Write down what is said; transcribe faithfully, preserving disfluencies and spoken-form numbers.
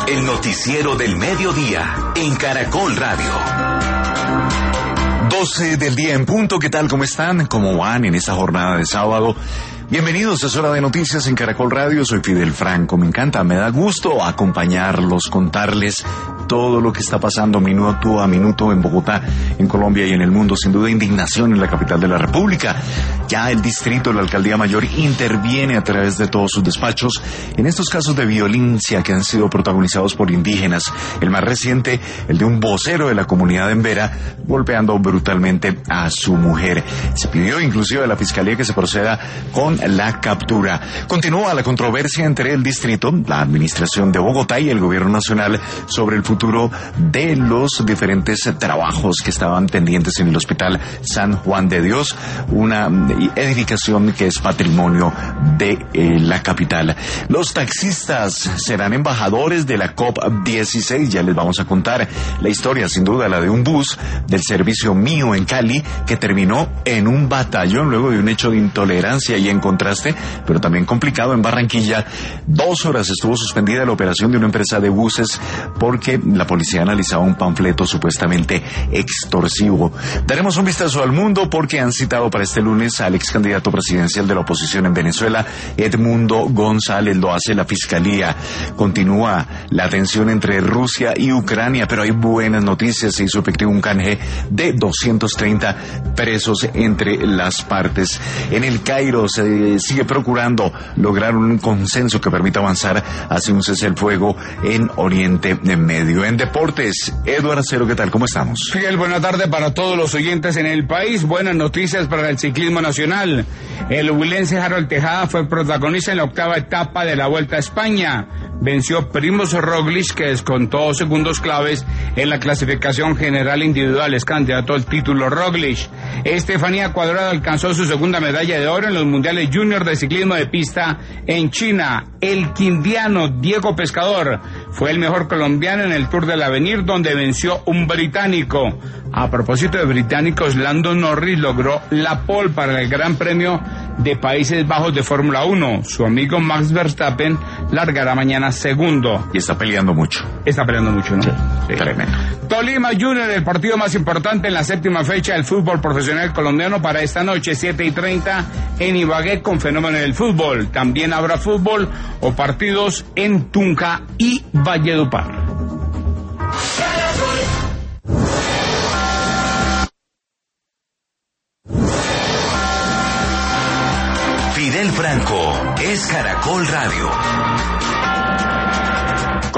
El noticiero del mediodía en Caracol Radio. doce del día en punto. ¿Qué tal? ¿Cómo están? ¿Cómo van en esta jornada de sábado? Bienvenidos a Hora de Noticias en Caracol Radio. Soy Fidel Franco. Me encanta, me da gusto acompañarlos, contarles todo lo que está pasando minuto a minuto en Bogotá, en Colombia y en el mundo. Sin duda, indignación en la capital de la República. Ya el distrito, la alcaldía mayor, interviene a través de todos sus despachos en estos casos de violencia que han sido protagonizados por indígenas. El más reciente, el de un vocero de la comunidad en Vera, golpeando brutalmente a su mujer. Se pidió inclusive a la fiscalía que se proceda con la captura. Continúa la controversia entre el distrito, la administración de Bogotá y el gobierno nacional sobre el futuro de los diferentes trabajos que estaban pendientes en el Hospital San Juan de Dios, una edificación que es patrimonio de eh, la capital. Los taxistas serán embajadores de la COP dieciséis. Ya les vamos a contar la historia, sin duda, la de un bus del servicio Mío en Cali que terminó en un batallón luego de un hecho de intolerancia y en contraste, pero también complicado en Barranquilla. Dos horas estuvo suspendida la operación de una empresa de buses porque la policía analizaba un panfleto supuestamente extorsivo. Daremos un vistazo al mundo porque han citado para este lunes al ex candidato presidencial de la oposición en Venezuela, Edmundo González. Lo hace la fiscalía. Continúa la tensión entre Rusia y Ucrania, pero hay buenas noticias. Se hizo efectivo un canje de doscientos treinta presos entre las partes. En el Cairo se sigue procurando lograr un consenso que permita avanzar hacia un cese el fuego en Oriente Medio. En deportes, Eduardo Acero, ¿qué tal? ¿Cómo estamos? Fidel, buena tarde para todos los oyentes en el país. Buenas noticias para el ciclismo nacional. El huilense Harold Tejada fue protagonista en la octava etapa de la Vuelta a España. Venció Primož Roglič, que descontó segundos claves en la clasificación general individual. Es candidato al título Roglič. Estefanía Cuadrado alcanzó su segunda medalla de oro en los mundiales junior de ciclismo de pista en China. El quindiano Diego Pescador fue el mejor colombiano en el Tour del Avenir, donde venció un británico. A propósito de británicos, Lando Norris logró la pole para el Gran Premio de Países Bajos de Fórmula uno. Su amigo Max Verstappen largará mañana segundo. Y está peleando mucho. Está peleando mucho, ¿no? Sí, sí. Tremendo. Tolima Junior, el partido más importante en la séptima fecha del fútbol profesional colombiano para esta noche, siete y treinta en Ibagué, con fenómeno del fútbol. También habrá fútbol o partidos en Tunja y Valledupar. Fidel Franco es Caracol Radio.